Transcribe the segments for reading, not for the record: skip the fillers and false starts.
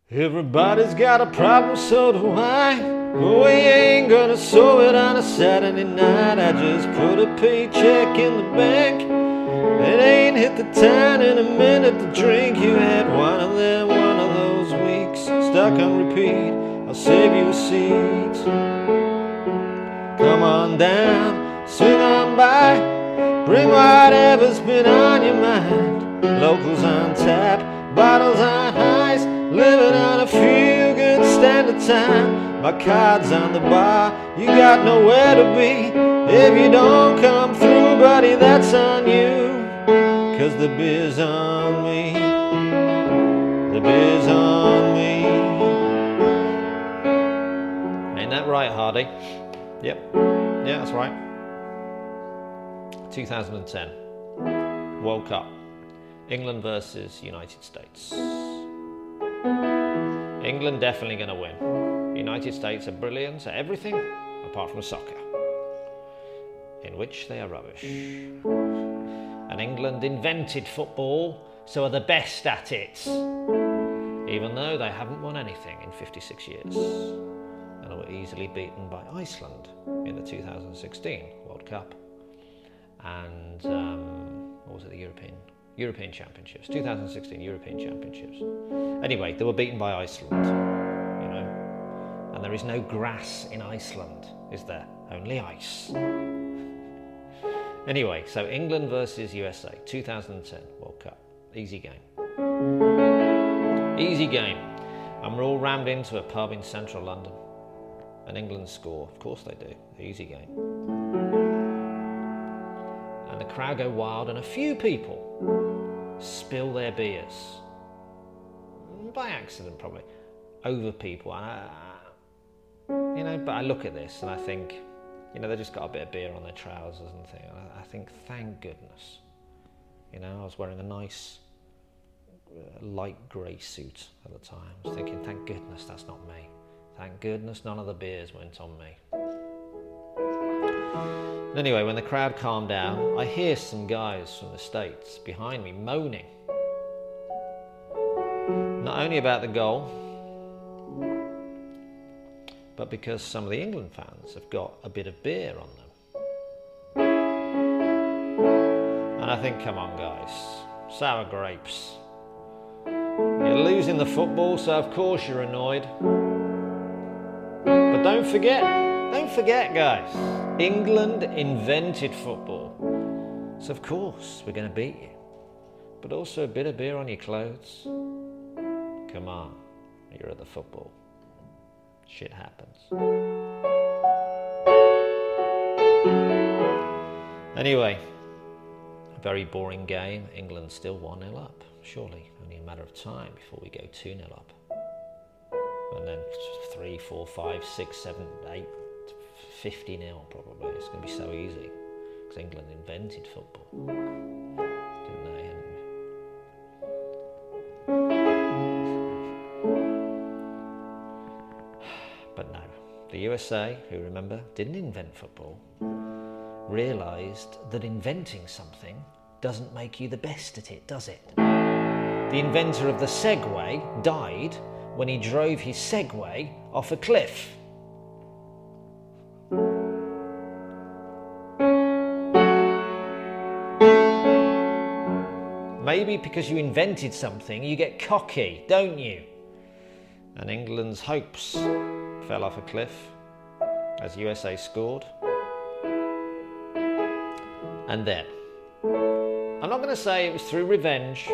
Everybody's got a problem, so do I. But we ain't gonna solve it on a Saturday night. I just put a paycheck in the bank. It ain't hit the town in a minute to drink. You had one of those weeks, stuck on repeat. I'll save you a seat. Come on down, swing on by, bring whatever's been on your mind. Locals on tap, bottles on ice, living on a feel-good standard time. My card's on the bar, you got nowhere to be. If you don't come through, buddy, that's on you. 'Cause the beer's on me, the beer's on me. Ain't that right, Hardy? Yep, yeah, that's right. 2010, World Cup, England versus United States. England definitely going to win. United States are brilliant at everything apart from soccer, in which they are rubbish. And England invented football, so are the best at it, even though they haven't won anything in 56 years. And were easily beaten by Iceland in the 2016 World Cup. And what was it, the European Championships, 2016 European Championships. Anyway, they were beaten by Iceland, you know. And there is no grass in Iceland, is there? Only ice. Anyway, so England versus USA, 2010 World Cup. Easy game. Easy game. And we're all rammed into a pub in central London. And England score. Of course they do. Easy game. And the crowd go wild, and a few people spill their beers. By accident, probably. Over people. And but I look at this and I think, they just got a bit of beer on their trousers and things. I think, thank goodness. I was wearing a nice light grey suit at the time. I was thinking, thank goodness that's not me. Thank goodness none of the beers went on me. Anyway, when the crowd calmed down, I hear some guys from the States behind me moaning. Not only about the goal, but because some of the England fans have got a bit of beer on them. And I think, come on guys, sour grapes. You're losing the football, so of course you're annoyed. But don't forget guys, England invented football. So of course we're going to beat you. But also a bit of beer on your clothes. Come on, you're at the football. Shit happens. Anyway, a very boring game. England still 1-0 up. Surely only a matter of time before we go 2-0 up. And then 3, 4, 5, 6, 7, 8, 50-0 probably. It's going to be so easy. Because England invented football. Didn't they, Henry? But no, the USA, who remember, didn't invent football, realised that inventing something doesn't make you the best at it, does it? The inventor of the Segway died when he drove his Segway off a cliff. Maybe because you invented something, you get cocky, don't you? And England's hopes fell off a cliff as USA scored. And then, I'm not going to say it was through revenge.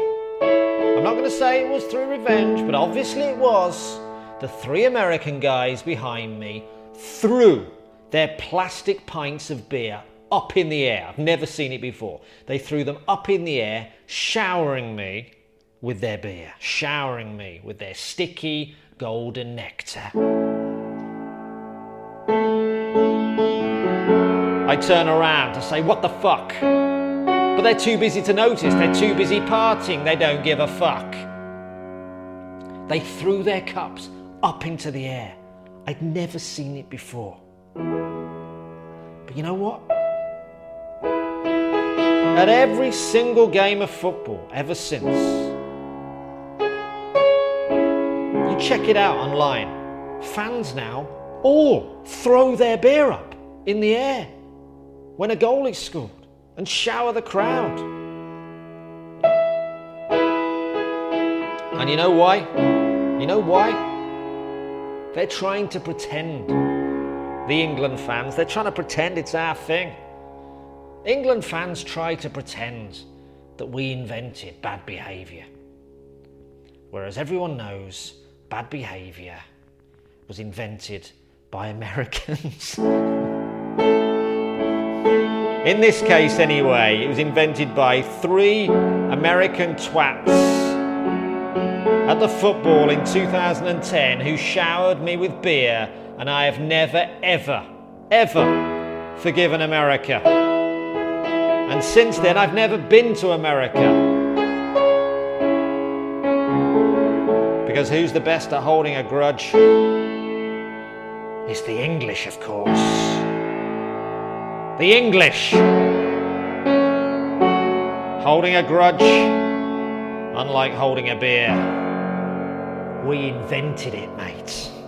But obviously it was. The 3 American guys behind me threw their plastic pints of beer up in the air. I've never seen it before. They threw them up in the air, showering me with their beer, showering me with their sticky golden nectar. I turn around to say, what the fuck? But they're too busy to notice. They're too busy partying. They don't give a fuck. They threw their cups up into the air. I'd never seen it before. But you know what? At every single game of football ever since, you check it out online. Fans now all throw their beer up in the air when a goal is scored and shower the crowd. And you know why? You know why? They're trying to pretend, the England fans, they're trying to pretend it's our thing. England fans try to pretend that we invented bad behaviour. Whereas everyone knows bad behaviour was invented by Americans. In this case anyway, it was invented by 3 American twats at the football in 2010 who showered me with beer, and I have never, ever, ever forgiven America. And since then, I've never been to America. Because who's the best at holding a grudge? It's the English, of course. The English. Holding a grudge, unlike holding a beer. We invented it, mate.